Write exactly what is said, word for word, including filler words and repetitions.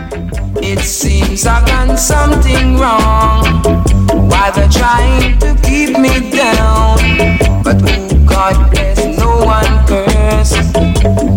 It seems I've done something wrong. Why they're trying to keep me down? But oh God bless, no one curse.